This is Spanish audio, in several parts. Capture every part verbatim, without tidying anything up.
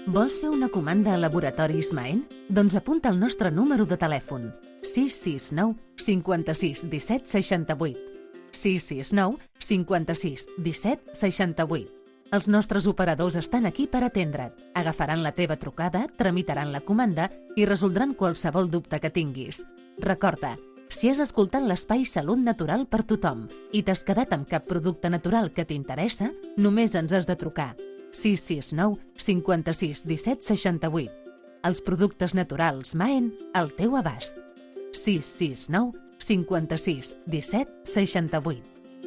Vols fer una comanda a Laboratoris Maen? Doncs apunta el nostre número de telèfon: sis sis nou cinquanta-sis disset seixanta-vuit. sis sis nou cinquanta-sis disset seixanta-vuit. Els nostres operadors estan aquí per atendre't. Agafaran la teva trucada, tramitaran la comanda i resoldran qualsevol dubte que tinguis. Recorda, si has escoltat l'espai Salut Natural per tothom i t'has quedat amb cap producte natural que t'interessa, només ens has de trucar. sis sis nou cinquanta-sis disset seixanta-vuit. Els productes naturals Maen al teu abast. sis sis nou cinquanta-sis disset seixanta-vuit.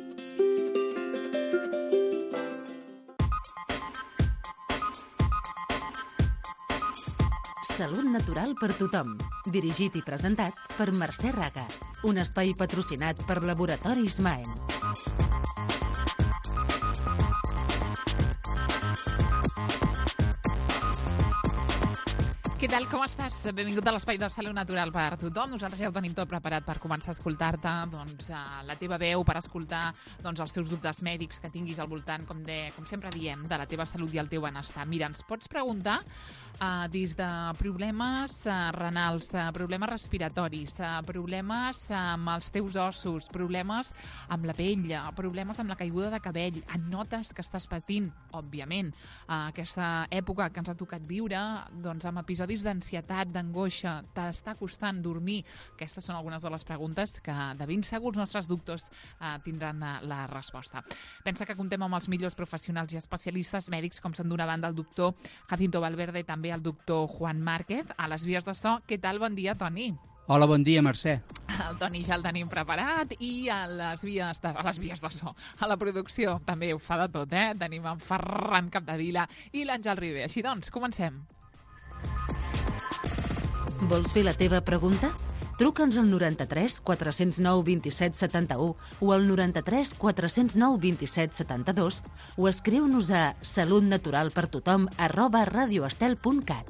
Salut Natural per tothom. Dirigit i presentat per Mercè Raga. Un espai patrocinat per Laboratoris Maen. Què tal, com estàs? Benvingut a l'Espai de Salut Natural per tothom. Nosaltres ja ho tenim tot preparat per començar a escoltar-te, doncs, la teva veu, per escoltar doncs, els teus dubtes mèdics que tinguis al voltant, com, de, com sempre diem, de la teva salut i el teu benestar. Mira, ens pots preguntar uh, des de problemes uh, renals, uh, problemes respiratoris, uh, problemes uh, amb els teus ossos, problemes amb la pell, uh, problemes amb la caiguda de cabell, en notes que estàs patint, òbviament, uh, aquesta època que ens ha tocat viure, doncs, amb episodis d'ansietat, d'angoixa, t'està costant dormir? Aquestes són algunes de les preguntes que de ben segur els nostres doctors eh, tindran eh, la resposta. Pensa que comptem amb els millors professionals i especialistes mèdics, com són d'una banda el doctor Jacinto Valverde i també el doctor Juan Márquez. A les vies de so, què tal? Bon dia, Toni. Hola, bon dia, Mercè. El Toni ja el tenim preparat i a les vies de, a les vies de so, a la producció, també ho fa de tot, eh? Tenim en Ferran Capdevila i l'Àngel Ribé. Així doncs, comencem. Vols fer la teva pregunta? Truca'ns al noranta-tres quatre-cents nou vint-i-set setanta-u o al noranta-tres quatre-cents nou vint-i-set setanta-dos o escriu-nos a salutnaturalpertothom arroba radioestel punt cat.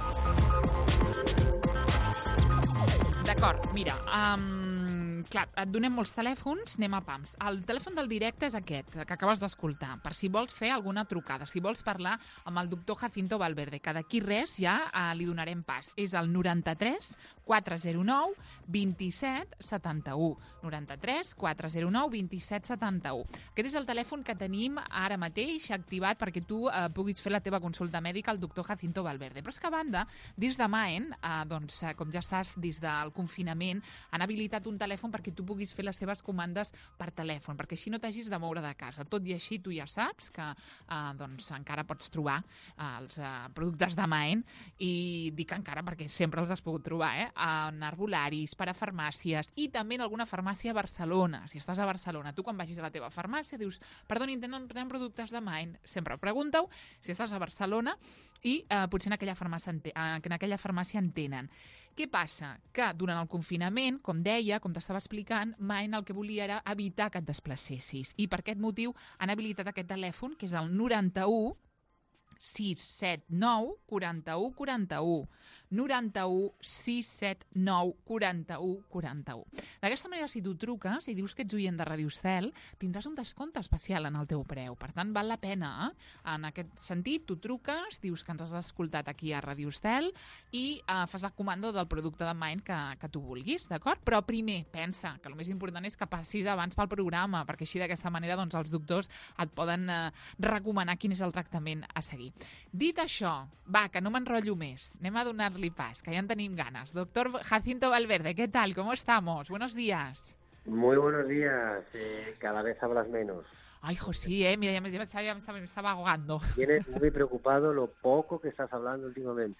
D'acord, mira, um, clar, et donem molts telèfons, anem a pams. El telèfon del directe és aquest, que acabes d'escoltar, per si vols fer alguna trucada, si vols parlar amb el doctor Jacinto Valverde, que d'aquí res ja uh, li donarem pas. És el noranta-tres quatre-cents nou vint-i-set setanta-u. noranta-tres quatre-cents nou vint-i-set setanta-u. Aquest és el telèfon que tenim ara mateix activat perquè tu uh, puguis fer la teva consulta mèdica al doctor Jacinto Valverde. Però és que a banda, des de Maen, uh, doncs, uh, com ja saps, des del confinament, han habilitat un telèfon perquè tu puguis fer les teves comandes per telèfon, perquè així no t'hagis de moure de casa. Tot i així, tu ja saps que eh, doncs, encara pots trobar eh, els eh, productes de Maen, i dic encara perquè sempre els has pogut trobar, eh? En arbolaris, per a farmàcies, i també en alguna farmàcia a Barcelona. Si estàs a Barcelona, tu quan vagis a la teva farmàcia dius, perdoni, tenen, tenen productes de Maen? Sempre pregunta-ho si estàs a Barcelona i eh, potser en aquella farmàcia, en aquella farmàcia en tenen. Què passa? Que durant el confinament, com deia, com t'estava explicant, Maen el que volia era evitar que et desplacessis. I per aquest motiu han habilitat aquest telèfon, que és el noranta-u sis set nou quaranta-u quaranta-u. noranta-u sis set nou quaranta-u quaranta-u. D'aquesta manera, si tu truques i dius que ets oient de Ràdio Estel, tindràs un descompte especial en el teu preu. Per tant, val la pena. Eh? En aquest sentit, tu truques, dius que ens has escoltat aquí a Ràdio Estel i eh, fas la comanda del producte de Maen que, que tu vulguis, d'acord? Però primer, pensa que el més important és que passis abans pel programa, perquè així d'aquesta manera doncs, els doctors et poden eh, recomanar quin és el tractament a seguir. Dit això, va, que no m'enrotllo més. Anem a donar-li pas, que ya tenim ganas. Doctor Jacinto Valverde, ¿qué tal? ¿Cómo estamos? Buenos días. Muy buenos días. Eh, cada vez hablas menos. Ay, José, eh, mira, ya me, ya me, estaba, ya me estaba ahogando. Tienes muy preocupado lo poco que estás hablando últimamente.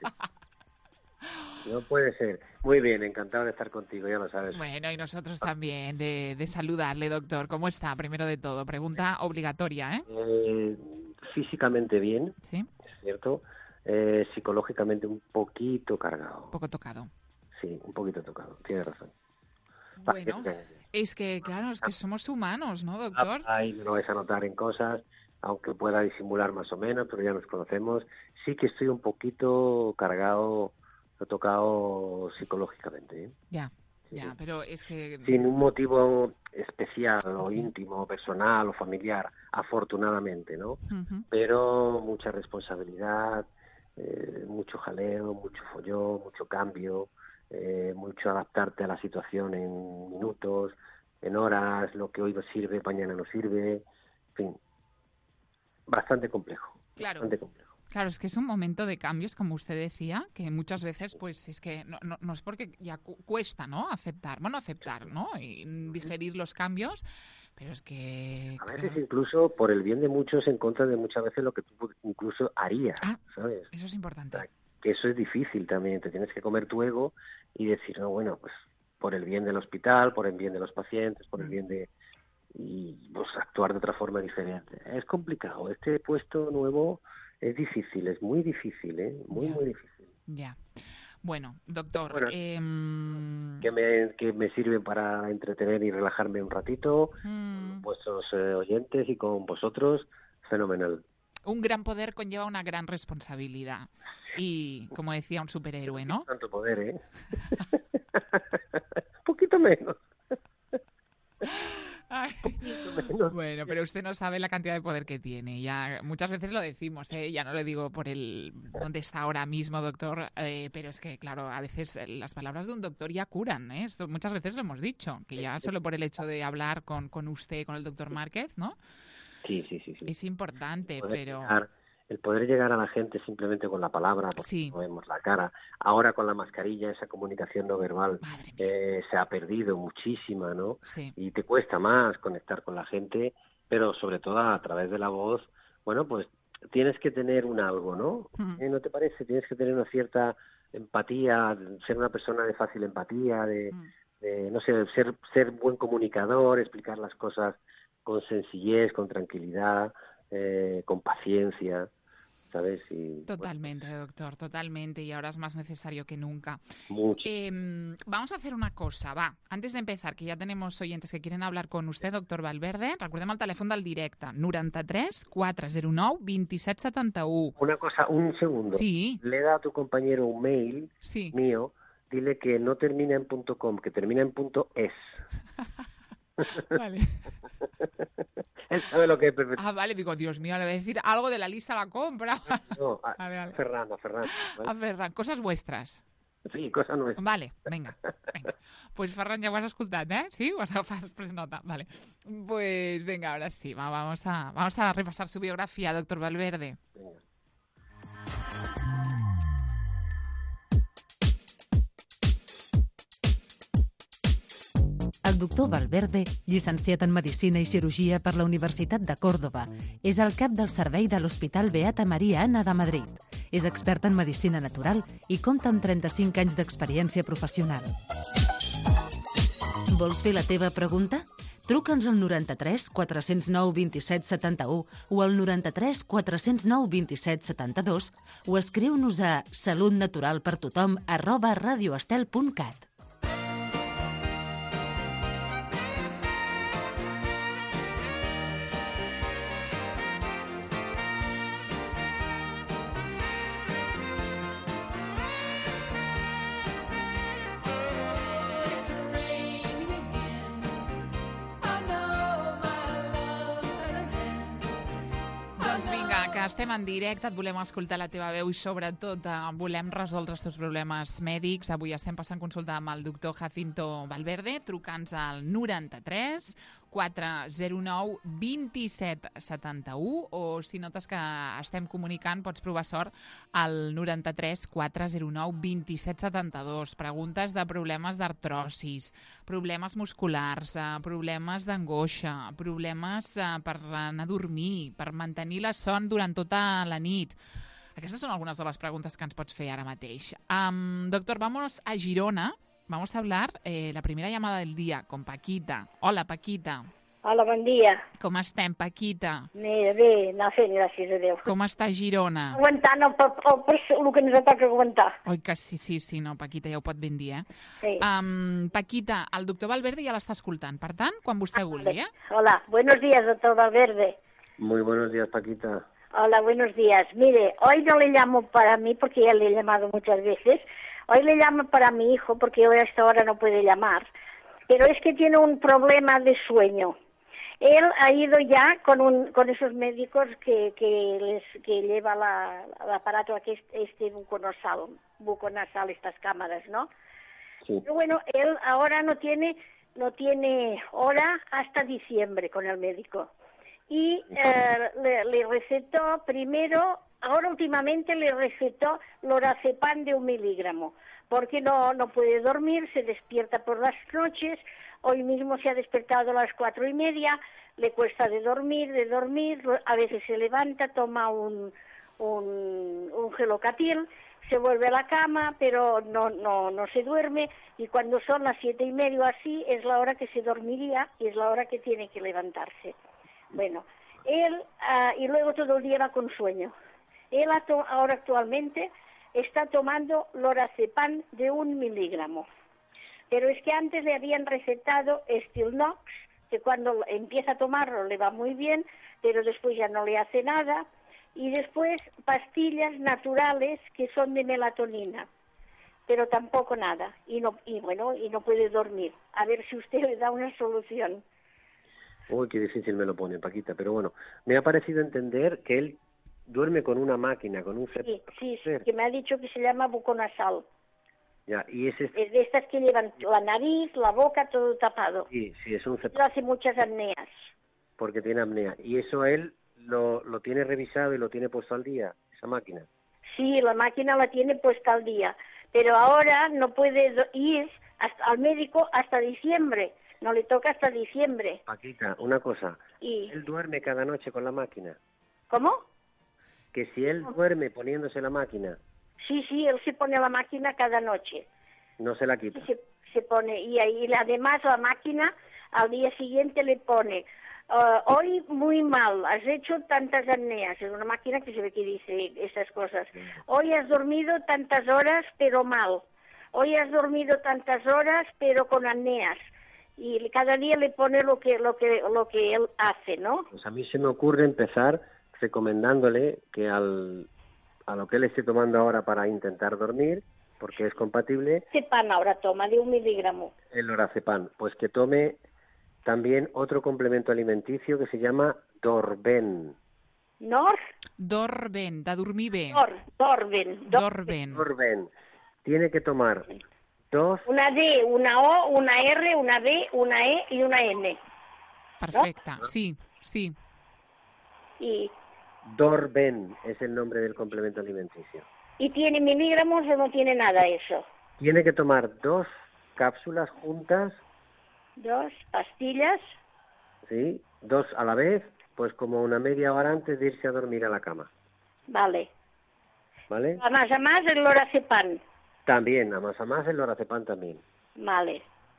No puede ser. Muy bien, encantado de estar contigo, ya lo sabes. Bueno, y nosotros también, de, de saludarle, doctor. ¿Cómo está, primero de todo? Pregunta obligatoria, ¿eh? eh físicamente bien, ¿sí? Es cierto. Eh, psicológicamente un poquito cargado. Un poco tocado. Sí, un poquito tocado, tienes razón. Bueno, es que, claro, es que somos humanos, ¿no, doctor? Ahí me lo vais a notar en cosas, aunque pueda disimular más o menos, pero ya nos conocemos. Sí que estoy un poquito cargado, tocado psicológicamente, ¿eh? Ya. Sí, ya, pero es que... Sin un motivo especial o sí. íntimo, personal o familiar, afortunadamente, ¿no? Uh-huh. Pero mucha responsabilidad, eh, mucho jaleo, mucho follón, mucho cambio, eh, mucho adaptarte a la situación en minutos, en horas, lo que hoy sirve, mañana no sirve, en fin, bastante complejo, Claro. bastante complejo. Claro, es que es un momento de cambios, como usted decía, que muchas veces, pues, es que no, no, no es porque ya cu cuesta, ¿no?, aceptar, bueno, aceptar, ¿no?, y digerir los cambios, pero es que... A veces claro. incluso por el bien de muchos, en contra de muchas veces lo que tú incluso harías, Ah, ¿sabes? eso es importante. O sea, que eso es difícil también, te tienes que comer tu ego y decir, no, bueno, pues por el bien del hospital, por el bien de los pacientes, por el bien de... y pues actuar de otra forma diferente. Es complicado, este puesto nuevo es difícil, es muy difícil, ¿eh? Muy, Ya. muy difícil. Ya. Bueno, doctor, Bueno, eh... que me, que me sirve para entretener y relajarme un ratito mm, con vuestros eh, oyentes y con vosotros, fenomenal. un gran poder conlleva una gran responsabilidad. Y, como decía un superhéroe, ¿no? Tanto poder, ¿eh? Poquito menos. Ay. Bueno, pero usted no sabe la cantidad de poder que tiene. Ya muchas veces lo decimos, ¿eh? Ya no lo digo por el donde está ahora mismo, doctor, eh, pero es que, claro, a veces las palabras de un doctor ya curan, ¿eh? Esto muchas veces lo hemos dicho, que ya solo por el hecho de hablar con, con usted, con el doctor Márquez, ¿no? Sí, sí, sí, sí. Es importante, El poder pero... llegar, el poder llegar a la gente simplemente con la palabra, porque Sí. no vemos la cara. Ahora con la mascarilla, esa comunicación no verbal Madre mía. eh, se ha perdido muchísima, ¿no? Sí. Y te cuesta más conectar con la gente, pero sobre todo a través de la voz, bueno, pues tienes que tener un algo, ¿no? Mm. ¿Eh? ¿No te parece? Tienes que tener una cierta empatía, ser una persona de fácil empatía, de, Mm. de no sé, ser, ser buen comunicador, explicar las cosas con sencillez, con tranquilidad, eh, con paciencia, ¿sabes? Y, Totalmente, doctor, totalmente. Y ahora es más necesario que nunca. bueno, mucho. Eh, vamos a hacer una cosa, va. Antes de empezar, que ya tenemos oyentes que quieren hablar con usted, doctor Valverde, recordem el telèfon del directe, noranta-tres quatre zero nou vint-i-set setanta-u. Una cosa, un segundo. Sí. Le da a tu compañero un mail Sí. mío, dile que no termina en punto .com, que termina en punto .es. Vale. Él sabe lo que es perfecto. Ah, vale, digo, Dios mío, le voy a decir algo de la lista a la compra. No, a, Vale, vale. Fernando, Fernando. ¿vale? A Ferran, coses vuestras. Sí, cosa nuestra. Vale, vinga, vinga. Pues Ferran, ja ho has escoltat, ¿eh? Sí? Ho has agafat després nota. Vale. Pues venga, ahora sí, va, vamos a, vamos a repasar su biografía, doctor Valverde. Venga. El doctor Valverde, llicenciat en Medicina i Cirurgia per la Universitat de Còrdova, és el cap del servei de l'Hospital Beata Maria Anna de Madrid. És expert en Medicina Natural i compta amb trenta-cinc anys d'experiència professional. Vols fer la teva pregunta? Truca'ns al noranta-tres quatre zero nou vint-i-set setanta-u o al noranta-tres quatre zero nou vint-i-set setanta-dos o escriu-nos a salutnaturalpertothom arroba radioestel punt cat. Estem en directe, et volem escoltar la teva veu i sobretot eh, volem resoldre els teus problemes mèdics. Avui estem passant consulta amb el doctor Jacinto Valverde. Truca'ns al noranta-tres quatre zero nou vint-i-set setanta-u o si notes que estem comunicant pots provar sort al noranta-tres quatre zero nou vint-i-set setanta-dos. Preguntes de problemes d'artrosis, problemes musculars, eh, problemes d'angoixa, problemes eh, per anar a dormir, per mantenir la son durant tota la nit. Aquestes són algunes de les preguntes que ens pots fer ara mateix. Um, doctor, vamos a Girona. Vamos a hablar eh, la primera llamada del día con Paquita. Hola, Paquita. Hola, bon dia. Com estem, Paquita? Mira, bé, anar fent, gràcies a Déu. Com està Girona? Aguantant el, el, el, el que ens toca aguantar. Oi que sí, sí, sí, no, Paquita, ja ho pot ben dir, eh? Sí. Um, Paquita, el doctor Valverde ja l'està escoltant, per tant, quan vostè vulgui, eh? Hola, buenos días, doctor Valverde. Muy buenos días, Paquita. Hola, buenos días. Mire, hoy no le llamo para mí porque ya le he llamado muchas veces. Hoy le llamo para mi hijo porque hoy a esta hora no puede llamar. Pero es que tiene un problema de sueño. él ha ido ya con un, con esos médicos que, que, les, que lleva la, el aparato aquí, este buconasal, buconasal, estas cámaras, ¿no? Sí. Pero bueno, él ahora no tiene, no tiene hora hasta diciembre con el médico. Y eh, le, le recetó primero, ahora últimamente le recetó lorazepam de un miligramo, porque no, no puede dormir, se despierta por las noches. Hoy mismo se ha despertado a las cuatro y media, le cuesta de dormir, de dormir, a veces se levanta, toma un, un, un gelocatil, se vuelve a la cama, pero no, no, no se duerme, y cuando son las siete y medio así, es la hora que se dormiría y es la hora que tiene que levantarse. Bueno, él, uh, y luego todo el día va con sueño. Él ahora actualmente está tomando lorazepam de un miligramo. Pero es que antes le habían recetado Stilnox, que cuando empieza a tomarlo le va muy bien, pero después ya no le hace nada. Y después pastillas naturales que son de melatonina, pero tampoco nada. Y no, y bueno, y no puede dormir. A ver si usted le da una solución. Uy, qué difícil me lo pone, Paquita, pero bueno, me ha parecido entender que él duerme con una máquina, con un... Sí, sí, sí, que me ha dicho que se llama buconasal. Ya, y ese... Es de estas que llevan la nariz, la boca, todo tapado. Sí, sí, es un... Él hace muchas apneas. Porque tiene apnea. ¿Y eso él lo, lo tiene revisado y lo tiene puesto al día, esa máquina? Sí, la máquina la tiene puesta al día, pero ahora no puede ir hasta, al médico hasta diciembre. No le toca hasta diciembre. Paquita, una cosa. ¿Y? ¿Él duerme cada noche con la máquina? ¿Cómo? Que si él duerme poniéndose la máquina... Sí, sí, él se pone la máquina cada noche. No se la quita. Sí, se, se pone, y, y además la máquina al día siguiente le pone, uh, hoy muy mal, has hecho tantas apneas. Es una máquina que se ve que dice esas cosas. Hoy has dormido tantas horas, pero mal. Hoy has dormido tantas horas, pero con apneas. Y cada día le pone lo que lo que lo que él hace, ¿no? Pues a mí se me ocurre empezar recomendándole que al a lo que él esté tomando ahora para intentar dormir, porque es compatible... ¿Qué pan ahora toma de un miligramo? El lorazepam, pues que tome también otro complemento alimenticio que se llama Dorben. ¿Nor? Dorben, de dormir bé. Dor, Dorben. Dorben. Dorben. Tiene que tomar dos... Una D, una O, una R, una B, una E y una N. Perfecte, ¿no? Sí, sí. Y... Dorben es el nombre del complemento alimenticio. ¿Y tiene miligramos o no tiene nada eso? Tiene que tomar dos cápsulas juntas. Dos pastillas. Sí, dos a la vez, pues como una media hora antes de irse a dormir a la cama. Vale. ¿Vale? A más a más el lorazepam. También, a más a más el lorazepam también. Vale.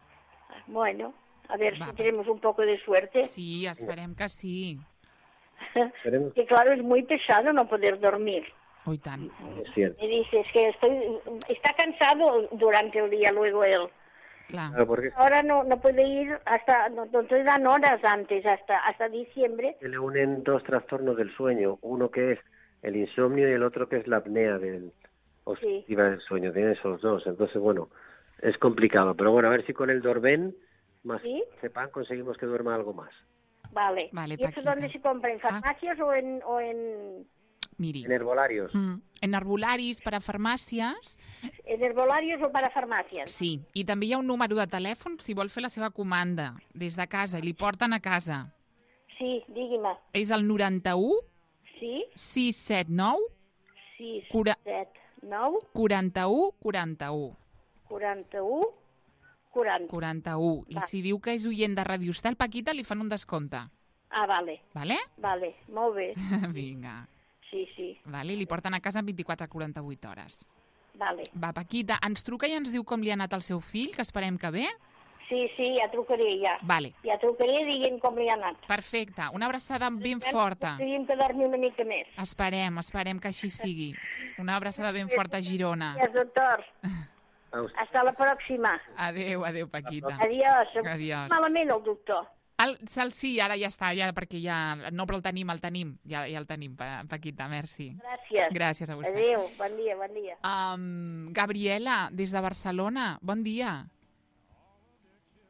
Bueno, a ver Va, si va. tenemos un poco de suerte. Sí, esperem que sí. Esperemos. Que claro, es muy pesado no poder dormir. Oh, i tant. Es cierto. Y dices que estoy, está cansado durante el día luego él. Clar. Claro, porque Ahora no no puede ir hasta, no, no te dan horas antes, hasta hasta diciembre. se le unen dos trastornos del sueño, uno que es el insomnio y el otro que es la apnea del obstructiva del sueño. Tiene esos dos, entonces bueno, es complicado, pero bueno, a ver si con el Dorben más ¿Sí? Cepan conseguimos que duerma algo más. Vale. Vale, ¿Y eso Paquita. dónde se compra? ¿En Ah. farmacias o en o en Miri, En herbolarios. mm, en herbolaris per a farmàcies, en herbolarios o para farmacias? sí. I també hi ha un número de telèfon si vol fer la seva comanda des de casa i li porten a casa. Sí, digui'm. És el noranta-u Sí, sis set nou sis, Cura- set, nou, quaranta-u quaranta-u. quaranta-u, quaranta. quaranta-u. I Va. si diu que és oient de Radio Estel, Paquita, li fan un descompte. Ah, vale, Vale? vale, molt bé. Vinga. Sí, sí, Vale, i li porten a casa en vint-i-quatre a quaranta-vuit hores. vale. Va, Paquita, ens truca i ens diu com li ha anat al seu fill, que esperem que bé? Sí, sí, ja trucaré, ja. Vale, Ja trucaré dient com li ha anat. perfecte. Una abraçada ben forta. Podríem quedar-me una mica més. Esperem, esperem que així sigui. Una abraçada ben forta a Girona. Gràcies, doctor. A usted. Hasta la pròxima. Adéu, adéu, Paquita. Adiós. Adiós. Malament, el doctor. El, el, sí, ara ja està, ja, perquè ja... No, però el tenim, el tenim. Ja, ja el tenim, Pa- Paquita, merci. Gràcies. Gràcies a vostè. Adéu, bon dia, bon dia. Um, Gabriela, des de Barcelona, bon dia.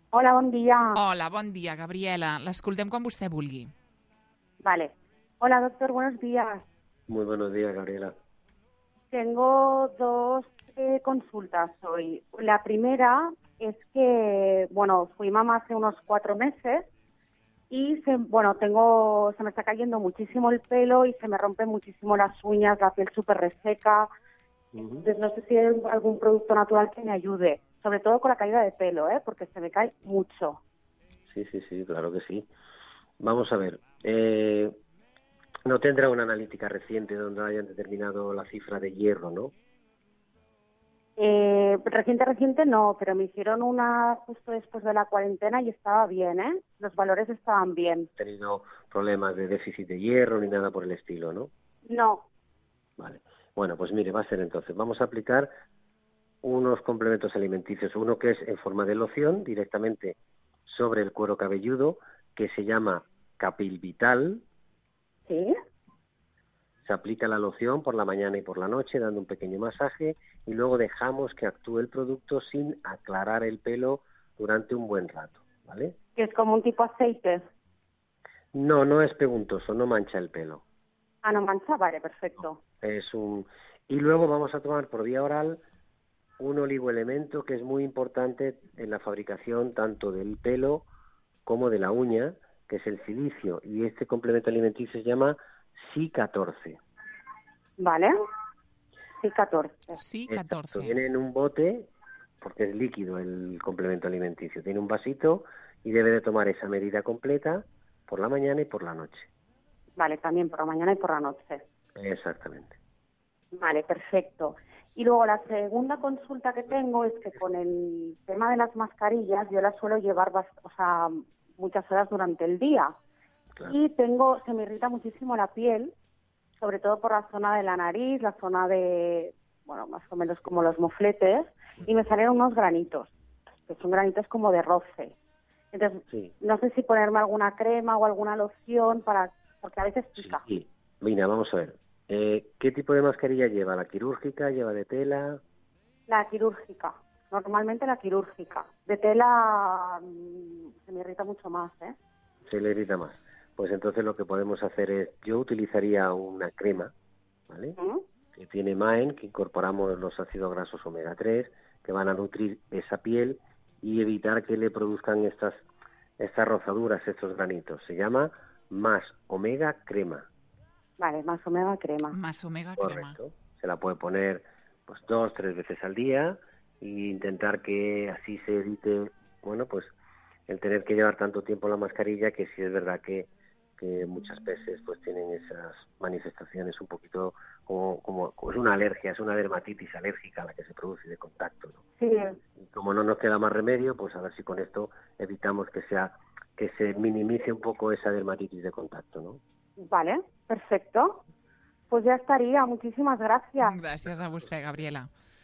Hola, bon dia. Hola, bon dia, Gabriela. L'escoltem quan vostè vulgui. Vale. Hola, doctor, buenos días. Muy buenos días, Gabriela. Tengo dos eh, consultas hoy. La primera es que, bueno, fui mamá hace unos cuatro meses y, se, bueno, tengo, se me está cayendo muchísimo el pelo y se me rompen muchísimo las uñas, la piel súper reseca. Ujú. Entonces, no sé si hay algún producto natural que me ayude, sobre todo con la caída de pelo, ¿eh? Porque se me cae mucho. Sí, sí, sí, claro que sí. Vamos a ver. Eh, no tendrá una analítica reciente donde hayan determinado la cifra de hierro, ¿no? Eh, reciente, reciente no, pero me hicieron una justo después de la cuarentena y estaba bien, ¿eh? Los valores estaban bien. No ha tenido problemas de déficit de hierro ni nada por el estilo, ¿no? No, Vale. Bueno, pues mire, va a ser entonces. Vamos a aplicar unos complementos alimenticios. Uno que es en forma de loción, directamente sobre el cuero cabelludo, que se llama Capil Vital. ¿sí? Se aplica la loción por la mañana y por la noche, dando un pequeño masaje, y luego dejamos que actúe el producto sin aclarar el pelo durante un buen rato, ¿vale? Que es como un tipo aceite. No, no es peguntoso, no mancha el pelo. Ah, no mancha, vale, perfecto. Es un... Y luego vamos a tomar por vía oral un oligoelemento que es muy importante en la fabricación tanto del pelo como de la uña, que es el silicio, y este complemento alimenticio se llama C I catorce. Vale. Sí, catorce. Sí, Exacto, catorce. viene en un bote, porque es líquido el complemento alimenticio, tiene un vasito y debe de tomar esa medida completa por la mañana y por la noche. Vale, también por la mañana y por la noche. Exactamente. Vale, perfecto. Y luego la segunda consulta que tengo es que con el tema de las mascarillas yo las suelo llevar, bast- o sea, muchas horas durante el día. Claro. Y tengo, se me irrita muchísimo la piel, sobre todo por la zona de la nariz, la zona de, bueno, más o menos como los mofletes, y me salen unos granitos, que son granitos como de roce. Entonces, Sí. no sé si ponerme alguna crema o alguna loción para, porque a veces pica. Sí. Mira, vamos a ver. Eh, ¿Qué tipo de mascarilla lleva? ¿La quirúrgica? ¿Lleva de tela? La quirúrgica, normalmente la quirúrgica. De tela mm, se me irrita mucho más, ¿eh? Se le irrita más. Pues entonces lo que podemos hacer es, yo utilizaría una crema, ¿vale? ¿Mm? Que tiene Maen, que incorporamos los ácidos grasos omega tres, que van a nutrir esa piel y evitar que le produzcan estas, estas rozaduras, estos granitos. Se llama Más Omega Crema. Vale, más omega crema. Más omega crema. Correcto. Se la puede poner pues dos, tres veces al día e intentar que así se evite, bueno, pues el tener que llevar tanto tiempo la mascarilla, que sí es verdad que, que muchas veces pues tienen esas manifestaciones un poquito como, como, como es una alergia, es una dermatitis alérgica la que se produce de contacto, ¿no? Sí, Y como no nos queda más remedio, pues a ver si con esto evitamos que sea que se minimice un poco esa dermatitis de contacto, ¿no? vale, perfecto. Pues ja estaria, moltíssimes gràcies. Gràcies a vostè, Gabriela.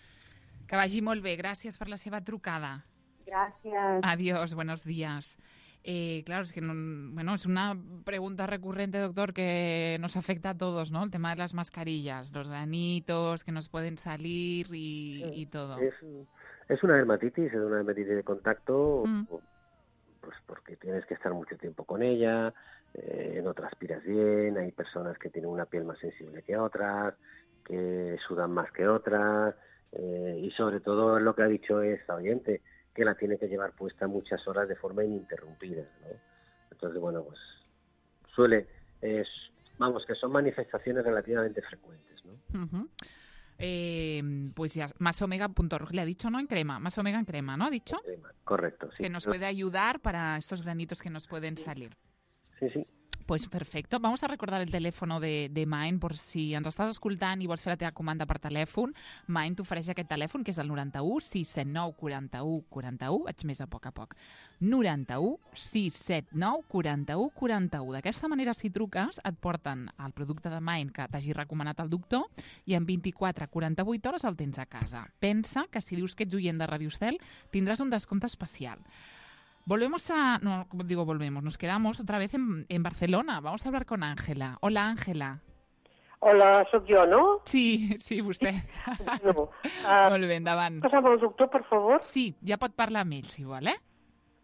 Que vagi molt bé. Gràcies per la seva trucada. Gracias. Adiós, buenos días. Eh, claro, es que no, bueno, es una pregunta recurrente, doctor, que nos afecta a todos, ¿no? El tema de las mascarillas, los granitos que nos pueden salir y, Sí, y todo. Es, es una dermatitis, es una dermatitis de contacto, Mm. pues porque tienes que estar mucho tiempo con ella, eh, no transpiras bien, hay personas que tienen una piel más sensible que otras, que sudan más que otras, eh, y sobre todo lo que ha dicho esta oyente, que la tiene que llevar puesta muchas horas de forma ininterrumpida, ¿no? Entonces, bueno, pues suele, es, vamos, que son manifestaciones relativamente frecuentes, ¿no? Ujú. Eh, pues ya, más omega punto org, le ha dicho, ¿no? En crema, más omega en crema, ¿no? Ha dicho Correcto, sí. que nos puede ayudar para estos granitos que nos pueden salir. Sí, sí. Pues perfecto. Vamos a recordar el telèfon de, de Mind por si ens estàs escoltant i vols fer la teva comanda per telèfon. Mind t'ofereix aquest telèfon, que és el noranta-u sis set nou quaranta-u quaranta-u. Vaig més a poc a poc. noranta-u sis set nou quaranta-u quaranta-u. D'aquesta manera, si truques, et porten el producte de Mind que t'hagi recomanat el doctor i en vint-i-quatre a quaranta-vuit hores el tens a casa. Pensa que si dius que ets oient de Radio Estel tindràs un descompte especial. Volvemos a... No, digo volvemos. Nos quedamos otra vez en, en Barcelona. Vamos a hablar con Ángela. Hola, Ángela. Hola, sóc jo, no? Sí, sí, vostè. No. Uh, Molt bé, endavant. passar amb el doctor, per favor? Sí, ja pot parlar amb ell, si vol, eh?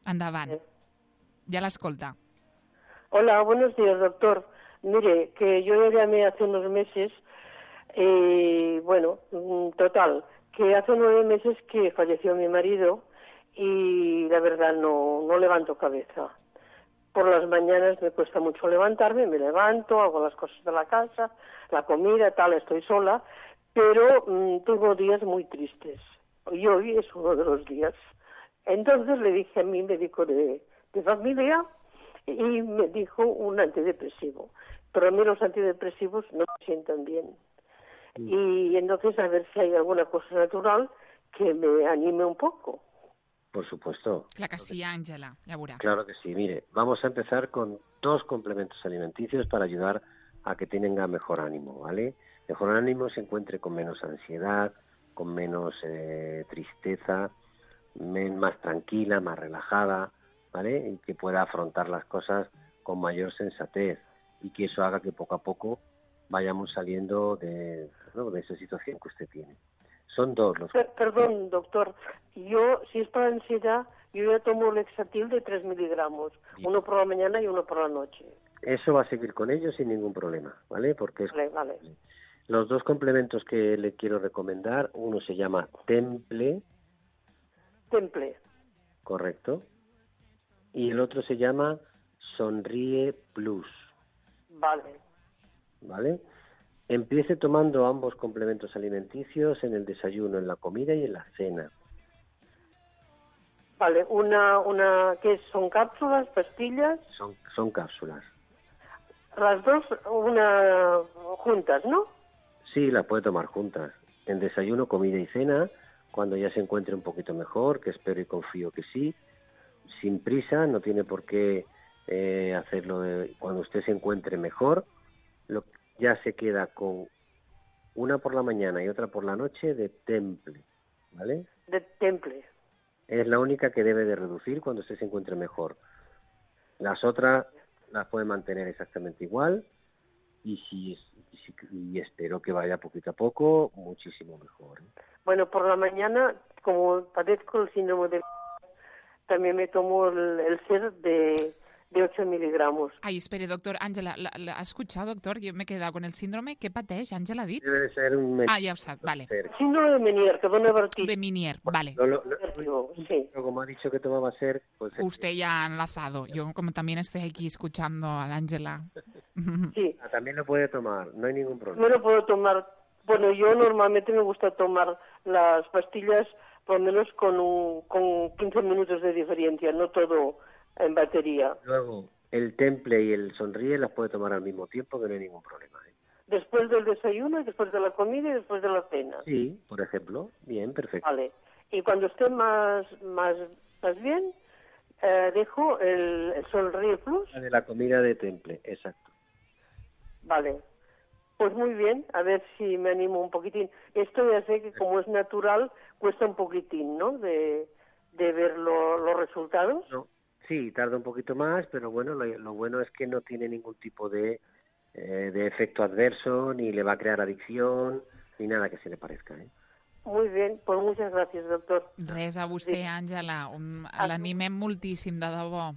Endavant. Eh. Ya l'escolta. Hola, buenos días, doctor. Mire, que yo ya llamé hace unos meses, eh, bueno, total, que hace nueve meses que falleció mi marido y la verdad no, no levanto cabeza. Por las mañanas me cuesta mucho levantarme, me levanto, hago las cosas de la casa, la comida, tal, estoy sola, pero mmm, tengo días muy tristes. Y hoy es uno de los días. Entonces le dije a mi médico de, de familia y me dijo un antidepresivo. Pero a mí los antidepresivos no me sientan bien. Y entonces a ver si hay alguna cosa natural que me anime un poco. Por supuesto. Clar que sí, Àngela, ja veurà. Claro que sí. Mire, vamos a empezar con dos complementos alimenticios para ayudar a que tenga mejor ánimo, ¿vale? Mejor ánimo se encuentre con menos ansiedad, con menos eh, tristeza, men, más tranquila, más relajada, ¿vale? Y que pueda afrontar las cosas con mayor sensatez y que eso haga que poco a poco vayamos saliendo de, ¿no? de esa situación que usted tiene. Son dos los... Perdón, doctor. Yo, si es para ansiedad, yo ya tomo Lexatil de tres miligramos. Bien. Uno por la mañana y uno por la noche. Eso va a seguir con ello sin ningún problema, ¿vale? Porque es... Vale, vale. Los dos complementos que le quiero recomendar, uno se llama Temple. Temple. Correcto. Y el otro se llama Sonríe Plus. Vale. ¿Vale? Empiece tomando ambos complementos alimenticios en el desayuno, en la comida y en la cena. Vale, una, una, ¿qué son cápsulas, pastillas? Son, son cápsulas. Las dos, una juntas, ¿no? Sí, las puede tomar juntas. En desayuno, comida y cena, cuando ya se encuentre un poquito mejor, que espero y confío que sí. Sin prisa, no tiene por qué eh, hacerlo de, cuando usted se encuentre mejor. Lo, ya se queda con una por la mañana y otra por la noche de Temple, ¿vale? De Temple. Es la única que debe de reducir cuando usted se encuentre mejor. Las otras las puede mantener exactamente igual y si, y, si, y espero que vaya poquito a poco, muchísimo mejor, ¿eh? Bueno, por la mañana, como padezco el síndrome de... también me tomo el, el ser de... de ocho miligramos. Ay, espere, doctor. Àngela, ¿la, la ha escuchado, doctor? Yo me he quedado con el síndrome. ¿Qué pateix? Àngela ha dit? Debe de ser un... Ah, ja ho sap, vale. Síndrome de Menier, que dona vertigen. De Menier, vale. Lo, lo, lo, sí. Como ha dicho que tomaba ser... Pues usted ya ha enlazado. Yo como también estoy aquí escuchando a la Àngela. Sí. Ah, también lo puede tomar, no hay ningún problema. No lo puedo tomar. Bueno, yo normalmente me gusta tomar las pastillas por lo menos con, un, con quince minutos de diferencia, no todo en batería. Luego, el Temple y el Sonríe las puede tomar al mismo tiempo, que no hay ningún problema, ¿eh? Después del desayuno, después de la comida y después de la cena. Sí, por ejemplo. Bien, perfecto. Vale. Y cuando esté más, más, más bien, eh, dejo el, el Sonríe Plus. La de la comida de Temple, exacto. Vale. Pues muy bien, a ver si me animo un poquitín. Esto ya sé que como es natural, cuesta un poquitín, ¿no? De, de ver lo, los resultados. No. Sí, tarda un poquito más, pero bueno, lo, lo bueno es que no tiene ningún tipo de, eh, de efecto adverso, ni le va a crear adicción, ni nada que se le parezca, ¿eh? Muy bien, pues muchas gracias, doctor. Res a vostè, sí. Àngela. Um, L'animem moltíssim, de debò.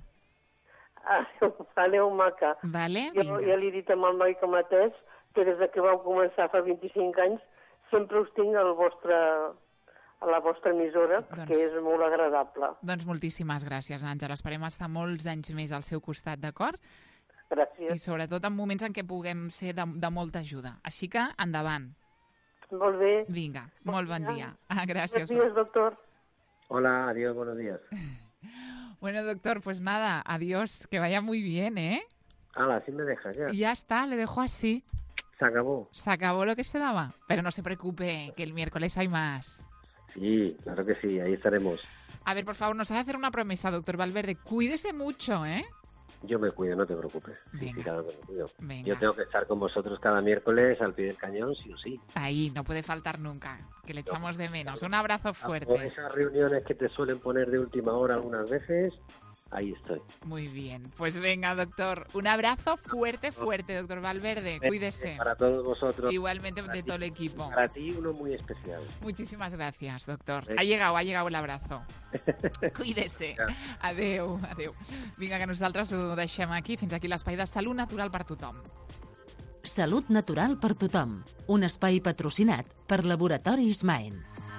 Ah, aneu maca. Vale, jo vinga. ja li he dit amb el noi que m'ha atès que des de que vau començar fa vint-i-cinc anys sempre us tinc al vostre, a la vostra emissora, doncs, que és molt agradable. Doncs moltíssimes gràcies, Àngela. Esperem estar molts anys més al seu costat, d'acord? Gràcies. I sobretot en moments en què puguem ser de, de molta ajuda. Així que, endavant. Molt bé. Vinga, molt bon dia. Ah, gràcies. Buenos días, doctor. Hola, adiós, buenos días. Bueno, doctor, pues nada, adiós, que vaya muy bien, ¿eh? Hala, así me dejas ya. Ya está, le dejo así. Se acabó. Se acabó lo que se daba. Pero no se preocupe, que el miércoles hay más. Sí, claro que sí, ahí estaremos. A ver, por favor, nos hace hacer una promesa, doctor Valverde. Cuídese mucho, ¿eh? Yo me cuido, no te preocupes. Venga. Sí, claro que me cuido. Venga. Yo tengo que estar con vosotros cada miércoles al pie del cañón, sí o sí. Ahí, no puede faltar nunca, que le echamos de menos. Un abrazo O fuerte. esas reuniones que te suelen poner de última hora algunas veces, ahí estoy. Muy bien. Pues venga, doctor. Un abrazo fuerte, fuerte, doctor Valverde. Cuídese. Para todos vosotros. Igualmente de todo el equipo. Para ti uno muy especial. Muchísimas gracias, doctor. Sí. Ha llegado, ha llegado el abrazo. Cuídese. Adéu, adéu. Vinga, que nosaltres ho deixem aquí. Fins aquí l'espai de Salut Natural per tothom. Salut Natural per tothom. Un espai patrocinat per Laboratoris Maen.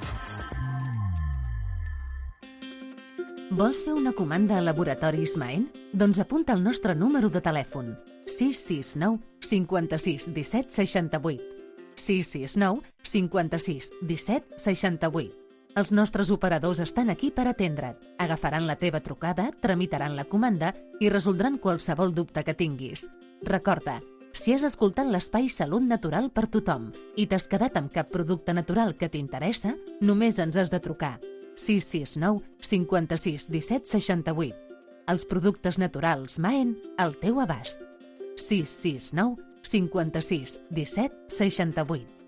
Vols fer una comanda a Laboratoris Maen? Doncs apunta el nostre número de telèfon: sis sis nou cinquanta-sis disset seixanta-vuit. sis sis nou cinquanta-sis disset seixanta-vuit. Els nostres operadors estan aquí per atendre't. Agafaran la teva trucada, tramitaran la comanda i resoldran qualsevol dubte que tinguis. Recorda, si has escoltat l'espai Salut Natural per tothom i t'has quedat amb cap producte natural que t'interessa, només ens has de trucar. sis sis nou cinquanta-sis disset seixanta-vuit. Els productes naturals Maen al teu abast. sis sis nou cinquanta-sis disset seixanta-vuit.